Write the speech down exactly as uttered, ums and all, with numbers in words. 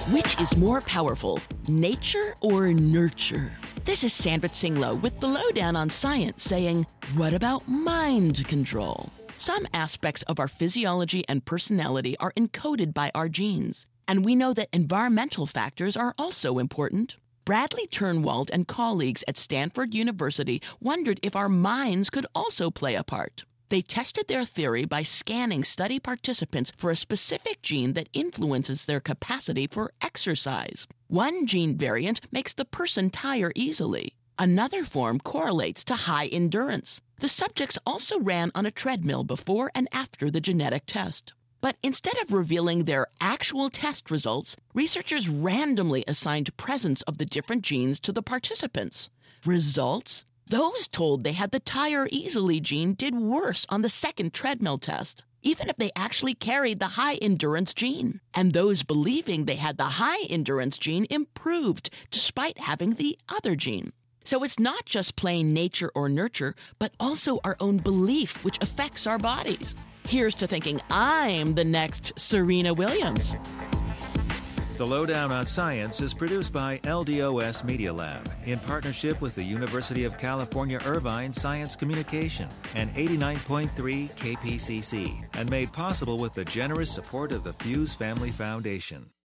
Which is more powerful, nature or nurture? This is Sandra Singlo with the Lowdown on Science saying, what about mind control? Some aspects of our physiology and personality are encoded by our genes, and we know that environmental factors are also important. Bradley Turnwald and colleagues at Stanford University wondered if our minds could also play a part. They tested their theory by scanning study participants for a specific gene that influences their capacity for exercise. One gene variant makes the person tire easily. Another form correlates to high endurance. The subjects also ran on a treadmill before and after the genetic test. But instead of revealing their actual test results, researchers randomly assigned presence of the different genes to the participants. Results? Those told they had the tire easily gene did worse on the second treadmill test, even if they actually carried the high endurance gene. And those believing they had the high endurance gene improved despite having the other gene. So it's not just plain nature or nurture, but also our own belief which affects our bodies. Here's to thinking I'm the next Serena Williams. The Lowdown on Science is produced by L D O S Media Lab in partnership with the University of California Irvine Science Communication and eighty-nine point three K P C C, and made possible with the generous support of the Fuse Family Foundation.